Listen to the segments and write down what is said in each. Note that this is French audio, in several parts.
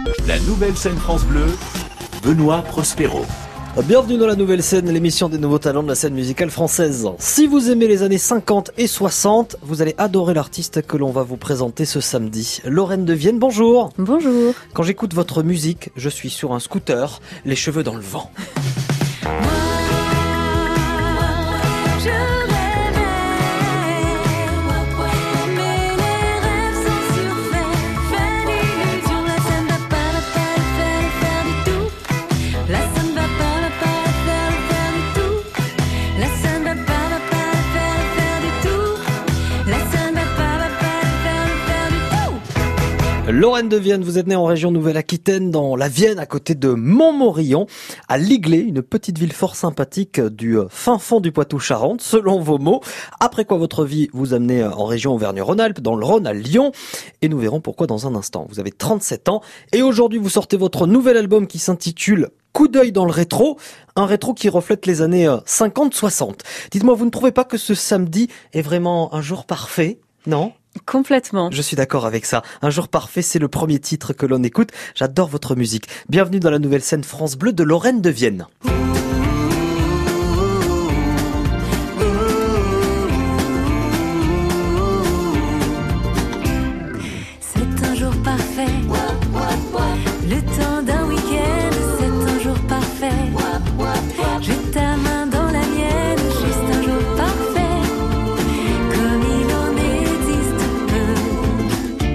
La nouvelle scène France Bleu, Benoît Prospero. Bienvenue dans la nouvelle scène, l'émission des nouveaux talents de la scène musicale française. Si vous aimez les années 50 et 60, vous allez adorer l'artiste que l'on va vous présenter ce samedi. Lorraine de Vienne, bonjour. Bonjour. Quand j'écoute votre musique, je suis sur un scooter, les cheveux dans le vent. Lorraine de Vienne, vous êtes née en région Nouvelle-Aquitaine, dans la Vienne, à côté de Montmorillon, à Liglé, une petite ville fort sympathique du fin fond du Poitou-Charentes, selon vos mots. Après quoi votre vie vous amenez en région Auvergne-Rhône-Alpes, dans le Rhône, à Lyon, et nous verrons pourquoi dans un instant. Vous avez 37 ans, et aujourd'hui vous sortez votre nouvel album qui s'intitule Coup d'œil dans le rétro, un rétro qui reflète les années 50-60. Dites-moi, vous ne trouvez pas que ce samedi est vraiment un jour parfait, non ? Complètement. Je suis d'accord avec ça. Un jour parfait, c'est le premier titre que l'on écoute. J'adore votre musique. Bienvenue dans la nouvelle scène France Bleu de Lorraine de Vienne. C'est un jour parfait. Le temps d'un week-end, c'est un jour parfait. J'ai ta main dans la mienne, juste un jour parfait. Comme il en existe peu.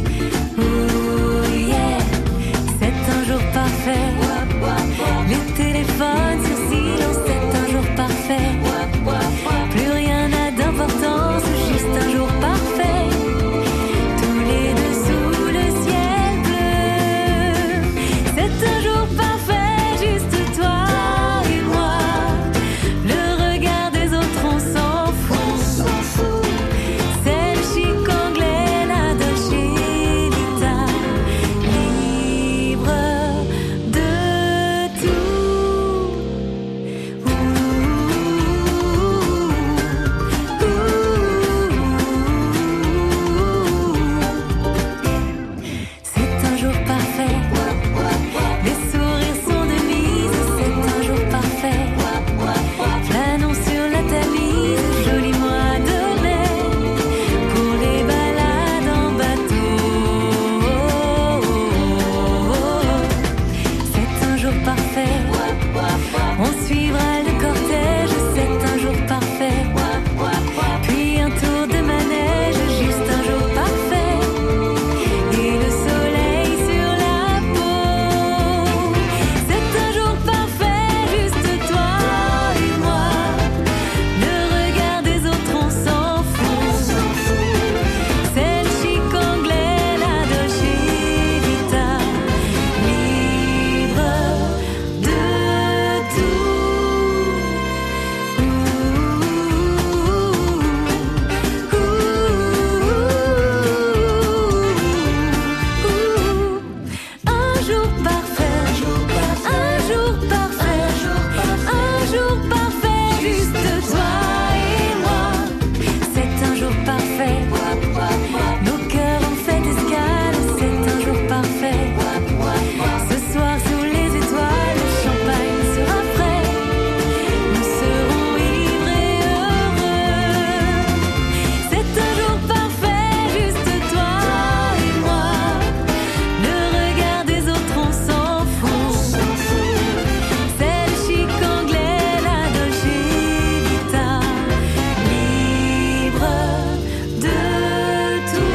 Oh yeah, c'est un jour parfait. Les téléphones sur silence, c'est un jour parfait. Plus rien n'a d'importance, juste un jour parfait. Tous les deux sous le ciel bleu. C'est un jour parfait, juste toi et moi. Le regard des autres, on s'en fout. C'est le chic anglais, la Dolce Vita. Libre de tout. C'est un jour parfait. Les sourires sont de mise, c'est un jour parfait. Flânons sur la Tamise, joli mois de mai, pour les balades en bateau. C'est un jour parfait. On suivra le cortège, c'est un jour parfait. Puis un tour de manège, juste un jour parfait. Et le soleil sur la peau. C'est un jour parfait, juste toi et moi. Le regard des autres, on s'en fout. C'est le chic anglais, la Dolce Vita. Libre de tout. Un jour parfait, un jour parfait, un jour parfait, juste toi et moi. C'est un jour parfait. Nos cœurs ont fait escale, c'est un jour parfait. Ce soir sous les étoiles, le champagne sera frais. Nous serons ivres et heureux. C'est un jour parfait, juste toi et moi. Le regard des autres, on s'en fout. C'est le chic anglais, la Dolce Vita. Libre de tout.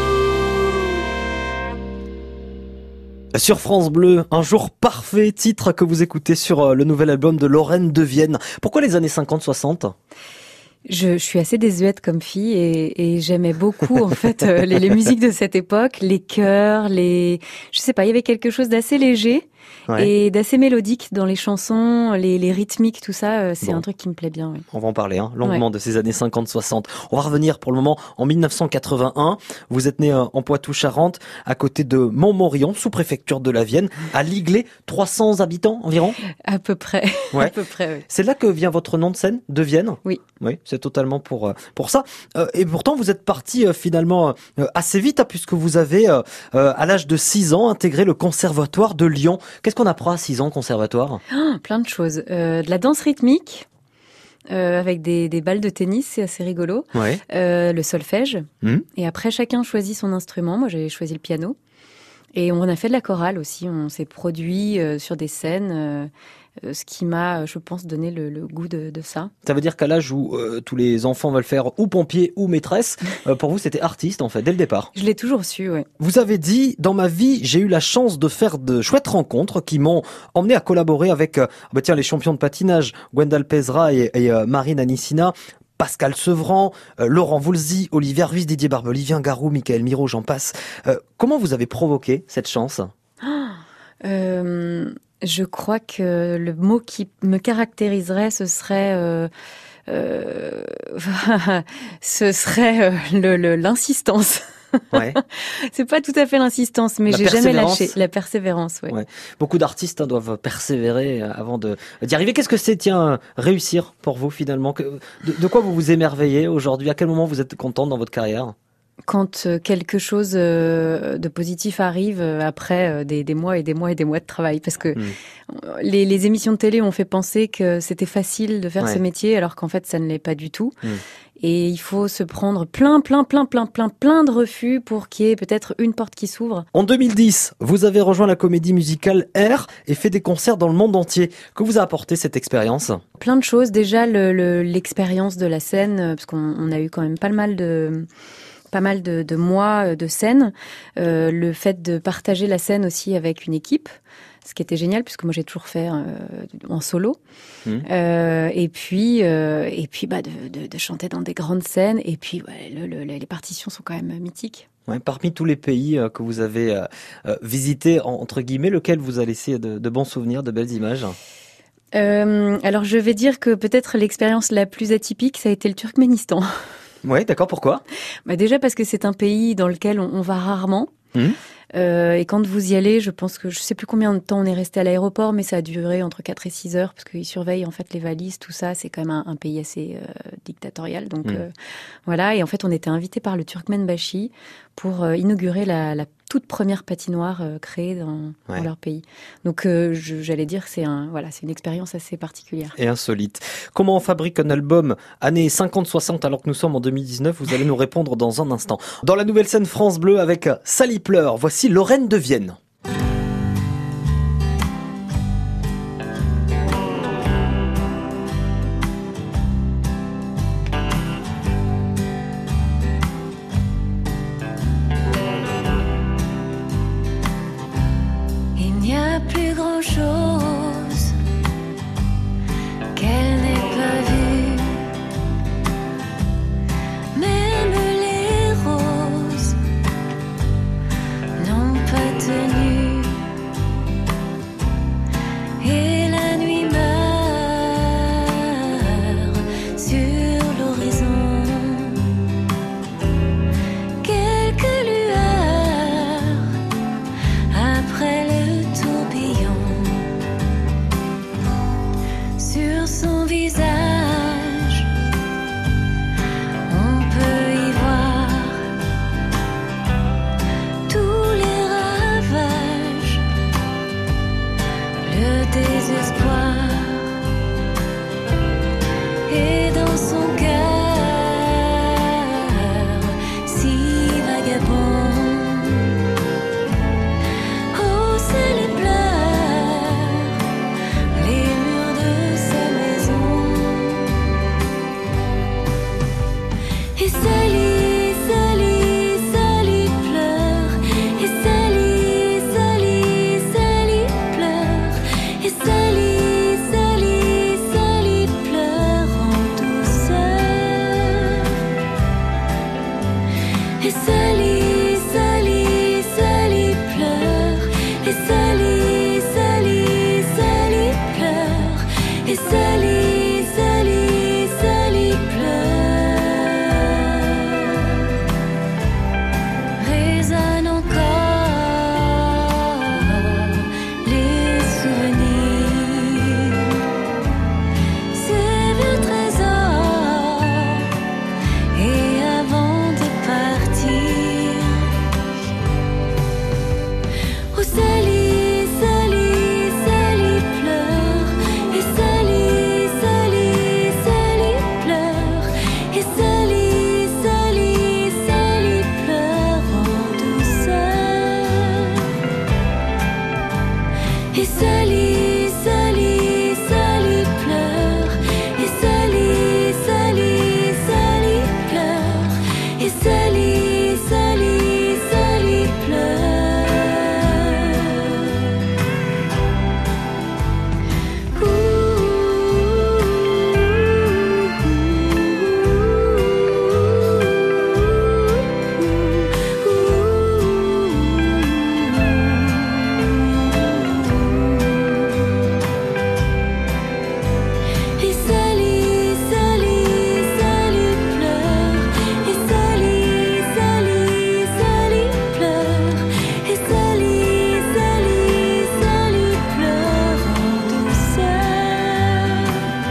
Sur France Bleu, un jour parfait, titre que vous écoutez sur le nouvel album de Lorraine de Vienne. Pourquoi les années 50-60 ? Je suis assez désuète comme fille et j'aimais beaucoup en fait les musiques de cette époque, les chœurs, je sais pas, il y avait quelque chose d'assez léger Ouais. et d'assez mélodique dans les chansons, les rythmiques, tout ça. C'est Bon. un truc qui me plaît bien. Oui. On va en parler longuement de ces années 50-60. On va revenir pour le moment en 1981. Vous êtes né en Poitou-Charentes, à côté de Montmorillon, sous-préfecture de la Vienne, à Liglé, 300 habitants environ. À peu près. Ouais. À peu près. Oui. C'est là que vient votre nom de scène, de Vienne. Oui. Oui, c'est totalement pour ça. Et pourtant, vous êtes parti finalement assez vite, puisque vous avez, à l'âge de 6 ans, intégré le conservatoire de Lyon. Qu'est-ce qu'on apprend à 6 ans au conservatoire? Plein de choses. De la danse rythmique, avec des balles de tennis, c'est assez rigolo. Ouais. Le solfège. Mmh. Et après, chacun choisit son instrument. Moi, j'ai choisi le piano. Et on a fait de la chorale aussi. On s'est produit sur des scènes, ce qui m'a, je pense, donné le goût de ça. Ça veut dire qu'à l'âge où tous les enfants veulent faire ou pompier ou maîtresse, pour vous, c'était artiste, en fait, dès le départ. Je l'ai toujours su, oui. Vous avez dit, dans ma vie, j'ai eu la chance de faire de chouettes rencontres qui m'ont emmené à collaborer avec les champions de patinage, Gwendal Pesra et Marine Anissina, Pascal Sevran, Laurent Voulzy, Olivier Ruiz, Didier Barbe, Olivier Garou, Michael Miro, j'en passe. Comment vous avez provoqué cette chance? Je crois que le mot qui me caractériserait, ce serait l'insistance. Ouais. C'est pas tout à fait l'insistance, mais La j'ai jamais persévérance. lâché. La persévérance, ouais. Ouais. Beaucoup d'artistes doivent persévérer avant d'y arriver. Qu'est-ce que c'est, réussir pour vous finalement? De quoi vous vous émerveillez aujourd'hui? À quel moment vous êtes contente dans votre carrière? Quand quelque chose de positif arrive après des mois et des mois et des mois de travail, parce que les émissions de télé ont fait penser que c'était facile de faire ce métier, alors qu'en fait ça ne l'est pas du tout. Et il faut se prendre plein de refus pour qu'il y ait peut-être une porte qui s'ouvre. En 2010, vous avez rejoint la comédie musicale R et fait des concerts dans le monde entier. Que vous a apporté cette expérience? Plein de choses. Déjà l'expérience de la scène, parce qu'on a eu quand même pas mal de mois de scène, le fait de partager la scène aussi avec une équipe, ce qui était génial puisque moi j'ai toujours fait en solo, et puis de chanter dans des grandes scènes, et puis les partitions sont quand même mythiques. Ouais, parmi tous les pays que vous avez visités, entre guillemets, lequel vous a laissé de bons souvenirs, de belles images? Alors je vais dire que peut-être l'expérience la plus atypique, ça a été le Turkménistan. Ouais, d'accord, pourquoi? Déjà parce que c'est un pays dans lequel on va rarement. Et quand vous y allez, je pense que je sais plus combien de temps on est resté à l'aéroport, mais ça a duré entre 4 et 6 heures, parce qu'ils surveillent en fait les valises, tout ça. C'est quand même un pays assez dictatorial. Donc voilà, et en fait on était invités par le Turkmenbashi pour inaugurer la toute première patinoire créée dans leur pays. Donc j'allais dire que c'est une expérience assez particulière. Et insolite. Comment on fabrique un album années 50-60 alors que nous sommes en 2019? Vous allez nous répondre dans un instant. Dans la nouvelle scène France Bleu avec Sally pleure, voici Lorraine de Vienne. Il n'y a plus grand-chose qu'elle n'ait pas vu. Même les roses n'ont pas tenu. Et la nuit meurt sur l'horizon. Quelques lueurs après le tourbillon. Sur son visage, on peut y voir tous les ravages, le désespoir. Et dans son cœur, si vagabond, oh, c'est les pleurs, les murs de sa maison. Et Sally, Sally, Sally pleure. Et Sally, Sally, Sally pleure. Et Sally, Sally, Sally pleure en douceur. Et Sally, Sally, Sally pleure. Et Sally, Sally. Et Sally, Sally, Sally pleure. Et Sally, Sally, Sally pleure. Et Sally, Sally, Sally pleure. Et Sally, Sally, Sally pleure. Et Sally, Sally, Sally pleure. Et Sally, Sally, Sally pleure en douceur.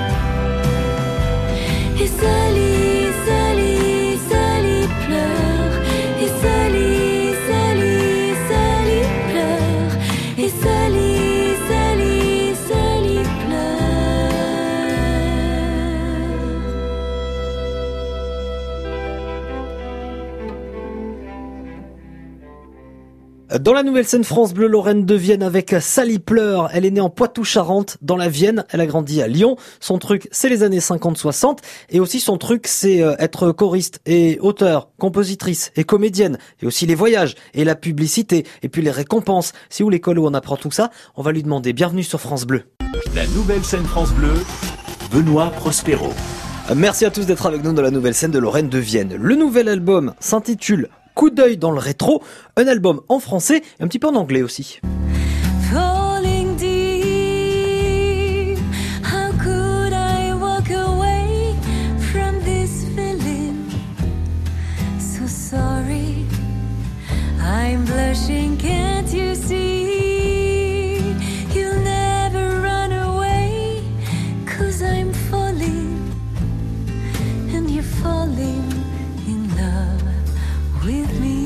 Et Sally, Sally, Sally pleure. Et Sally, Sally, Sally pleure. Et Sally, Sally, Sally pleure. Dans la nouvelle scène France Bleu, Lorraine de Vienne avec Sally Pleur. Elle est née en Poitou-Charentes, dans la Vienne. Elle a grandi à Lyon. Son truc, c'est les années 50-60. Et aussi son truc, c'est être choriste et auteur, compositrice et comédienne. Et aussi les voyages et la publicité. Et puis les récompenses. C'est où l'école où on apprend tout ça? On va lui demander. Bienvenue sur France Bleu. La nouvelle scène France Bleu, Benoît Prospero. Merci à tous d'être avec nous dans la nouvelle scène de Lorraine de Vienne. Le nouvel album s'intitule Coup d'œil dans le rétro. Un album en français et un petit peu en anglais aussi. Falling deep, how could I walk away from this feeling? So sorry, I'm blushing, can't you see? You'll never run away, 'cause I'm falling, and you're falling in love with me.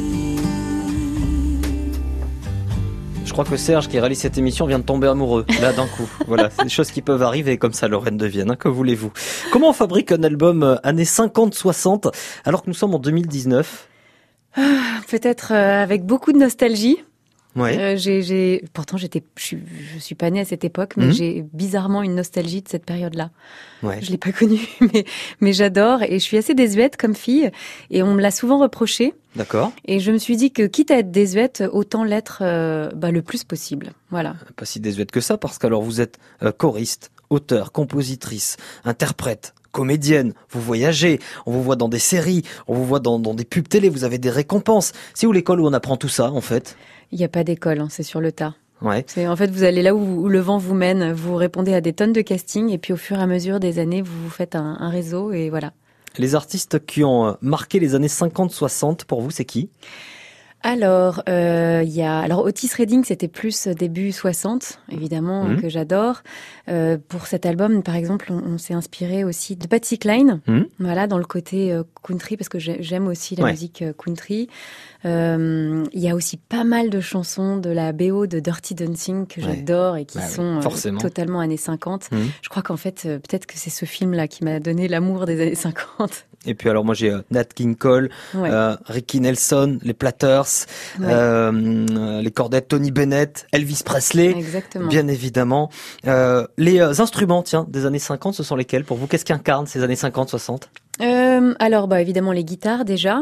Je crois que Serge, qui réalise cette émission, vient de tomber amoureux, là d'un coup. Voilà, c'est des choses qui peuvent arriver comme ça, Lorraine de Vienne, hein, que voulez-vous. Comment on fabrique un album années 50-60 alors que nous sommes en 2019? Peut-être avec beaucoup de nostalgie. Ouais. Pourtant, je suis pas née à cette époque, mais j'ai bizarrement une nostalgie de cette période-là. Ouais. Je l'ai pas connue, mais j'adore et je suis assez désuète comme fille et on me l'a souvent reproché. D'accord. Et je me suis dit que quitte à être désuète, autant l'être le plus possible. Voilà. Pas si désuète que ça, parce qu'alors vous êtes choriste, auteur, compositrice, interprète, comédienne, vous voyagez, on vous voit dans des séries, on vous voit dans des pubs télé, vous avez des récompenses. C'est où l'école où on apprend tout ça, en fait? Il n'y a pas d'école, hein, c'est sur le tas. Ouais. En fait, vous allez là où le vent vous mène, vous répondez à des tonnes de castings et puis au fur et à mesure des années, vous vous faites un réseau et voilà. Les artistes qui ont marqué les années 50-60, pour vous, c'est qui? Alors, Otis Redding, c'était plus début 60, évidemment, que j'adore. Pour cet album, par exemple, on s'est inspiré aussi de Patsy Cline, voilà, dans le côté country, parce que j'aime aussi la musique country. Il y a aussi pas mal de chansons de la BO de Dirty Dancing que j'adore et qui sont totalement années 50. Je crois qu'en fait, peut-être que c'est ce film-là qui m'a donné l'amour des années 50. Et puis alors moi j'ai Nat King Cole, Ricky Nelson, les Platters, les cordettes Tony Bennett, Elvis Presley, exactement. Bien évidemment. Les instruments, tiens, des années 50, ce sont lesquels pour vous? Qu'est-ce qui incarne ces années 50-60? Alors évidemment les guitares déjà.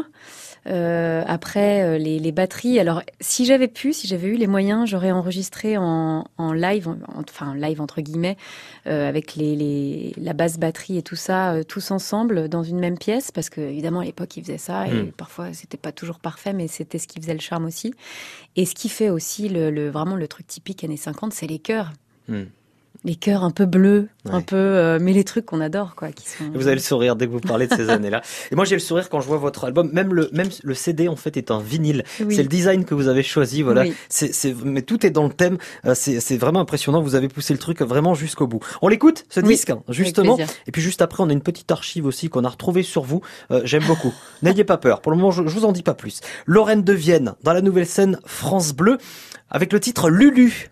Après les batteries. Alors si j'avais eu les moyens, j'aurais enregistré en live, enfin live entre guillemets, avec la basse batterie et tout ça, tous ensemble dans une même pièce, parce que évidemment à l'époque ils faisaient ça et parfois c'était pas toujours parfait, mais c'était ce qui faisait le charme aussi. Et ce qui fait aussi vraiment le truc typique années 50, c'est les chœurs. Les chœurs un peu bleus, un peu, mais les trucs qu'on adore, quoi, qui sont. Vous avez le sourire dès que vous parlez de ces années-là. Et moi, j'ai le sourire quand je vois votre album. Même le CD, en fait, est un vinyle. Oui. C'est le design que vous avez choisi, voilà. Oui. Mais tout est dans le thème. C'est vraiment impressionnant. Vous avez poussé le truc vraiment jusqu'au bout. On l'écoute, ce disque, hein, justement. Et puis juste après, on a une petite archive aussi qu'on a retrouvée sur vous. J'aime beaucoup. N'ayez pas peur. Pour le moment, je vous en dis pas plus. Lorraine de Vienne, dans la nouvelle scène France Bleu, avec le titre Lulu.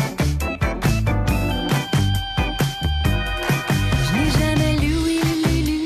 Je n'ai jamais lu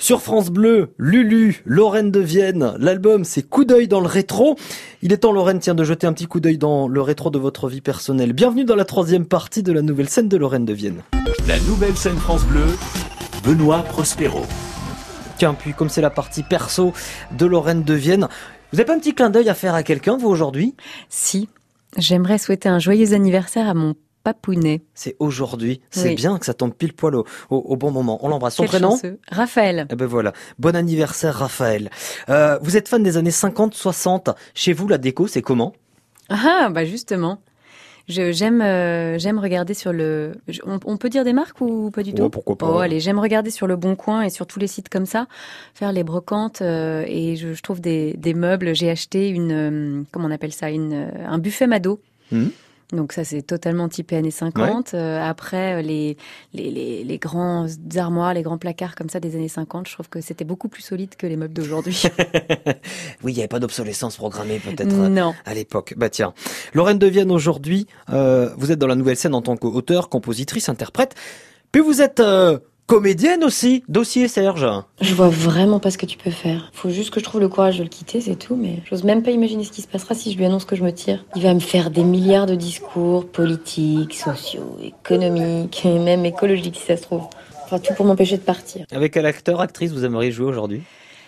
Sur France Bleu, Lulu, Lorraine de Vienne. L'album, c'est Coup d'œil dans le rétro. Il est temps, Lorraine, de jeter un petit coup d'œil dans le rétro de votre vie personnelle. Bienvenue dans la 3e partie de la nouvelle scène de Lorraine de Vienne. La nouvelle scène France Bleu, Benoît Prospero. Tiens, puis comme c'est la partie perso de Lorraine de Vienne, vous avez pas un petit clin d'œil à faire à quelqu'un, vous, aujourd'hui ? Si, j'aimerais souhaiter un joyeux anniversaire à mon papounet. C'est aujourd'hui. C'est Oui. bien que ça tombe pile poil au bon moment. On l'embrasse. Son Quel prénom ? chanceux. Raphaël. Eh ben voilà. Bon anniversaire, Raphaël. Vous êtes fan des années 50-60. Chez vous, la déco, c'est comment ? Ah, bah justement. J'aime regarder sur le... On peut dire des marques ou pas du tout ? Ouais, pourquoi pas. Oh, allez, j'aime regarder sur Le Bon Coin et sur tous les sites comme ça, faire les brocantes et je trouve des meubles. J'ai acheté comment on appelle ça, un buffet Mado. Donc ça, c'est totalement typé années 50. Après, les grands armoires, les grands placards comme ça des années 50, je trouve que c'était beaucoup plus solide que les meubles d'aujourd'hui. Oui, il n'y avait pas d'obsolescence programmée peut-être Non. à l'époque. Bah tiens, Lorraine de Vienne aujourd'hui, vous êtes dans la nouvelle scène en tant qu'auteur, compositrice, interprète, puis vous êtes comédienne aussi. Dossier Serge. Je vois vraiment pas ce que tu peux faire. Faut juste que je trouve le courage de le quitter, c'est tout, mais j'ose même pas imaginer ce qui se passera si je lui annonce que je me tire. Il va me faire des milliards de discours politiques, sociaux, économiques, et même écologiques si ça se trouve. Enfin, tout pour m'empêcher de partir. Avec quel acteur, actrice vous aimeriez jouer aujourd'hui ?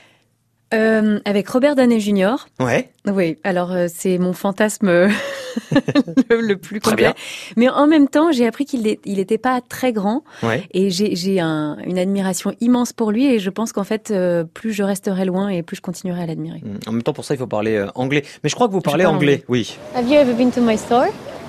Avec Robert Downey Jr. Ouais. Oui, alors c'est mon fantasme le plus Très complet. bien. Mais en même temps, j'ai appris qu'il était pas très grand Ouais. et j'ai une admiration immense pour lui et je pense qu'en fait, plus je resterai loin et plus je continuerai à l'admirer. En même temps, pour ça, il faut parler anglais. Mais je crois que vous parlez parle anglais. anglais. Oui. Have you ever been to my store?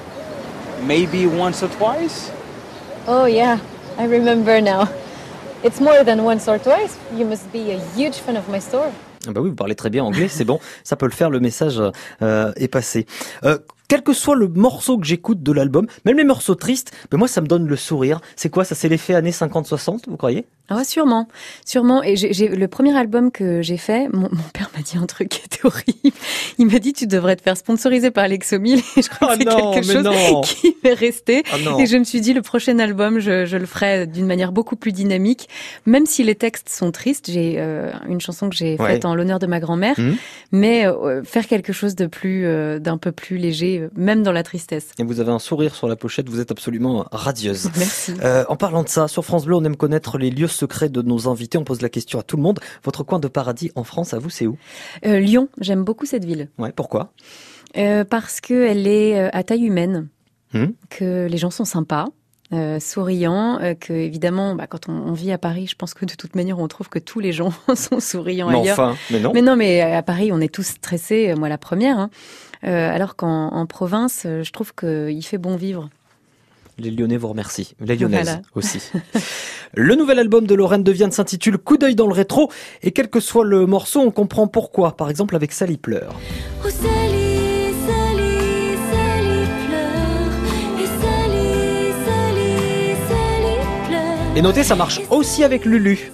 Maybe once or twice. Oh yeah, I remember now. It's more than once or twice. You must be a huge fan of my store. Ah bah oui, vous parlez très bien anglais, c'est bon, ça peut le faire, le message est passé. Quel que soit le morceau que j'écoute de l'album, même les morceaux tristes, mais moi ça me donne le sourire. C'est quoi ça ? C'est l'effet années 50-60, vous croyez ? Ah, sûrement. Et j'ai le premier album que j'ai fait, mon père m'a dit un truc qui était horrible. Il m'a dit tu devrais te faire sponsoriser par Lexomil et je crois que c'est quelque chose qui m'est resté. Ah non. Et je me suis dit le prochain album je le ferai d'une manière beaucoup plus dynamique, même si les textes sont tristes. J'ai une chanson que j'ai faite en l'honneur de ma grand-mère, mais faire quelque chose de d'un peu plus léger, même dans la tristesse. Et vous avez un sourire sur la pochette, vous êtes absolument radieuse. Merci. En parlant de ça, sur France Bleu, on aime connaître les lieux secrets de nos invités. On pose la question à tout le monde. Votre coin de paradis en France, à vous, c'est où ? Lyon, j'aime beaucoup cette ville. Ouais, pourquoi ? Parce qu'elle est à taille humaine, Mmh. que les gens sont sympas, souriants, que évidemment, quand on vit à Paris, je pense que de toute manière, on trouve que tous les gens sont souriants Mais ailleurs. enfin, mais non. Mais non, mais à Paris, on est tous stressés, moi la première. Hein. Alors qu'en province, je trouve qu'il fait bon vivre. Les Lyonnais vous remercient. Les Lyonnaises Voilà. aussi. Le nouvel album de Lorraine de Vienne s'intitule Coup d'œil dans le rétro. Et quel que soit le morceau, on comprend pourquoi. Par exemple avec Sally pleure. Oh Sally, Sally, Sally pleure. Et Sally, Sally, Sally pleure. Et notez, ça marche aussi avec Lulu.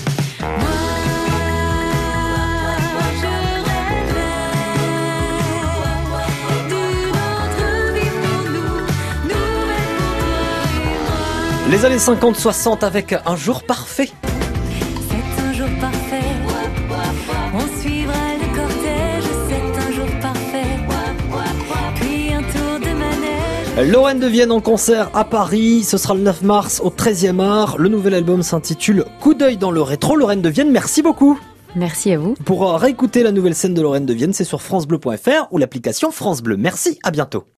Les années 50-60 avec Un jour parfait. C'est un jour parfait. On suivra le cortège. C'est un jour parfait. Puis un tour de manège. Lorraine de Vienne en concert à Paris. Ce sera le 9 mars au 13e art. Le nouvel album s'intitule Coup d'œil dans le rétro. Lorraine de Vienne, merci beaucoup. Merci à vous. Pour réécouter la nouvelle scène de Lorraine de Vienne, c'est sur francebleu.fr ou l'application France Bleu. Merci, à bientôt.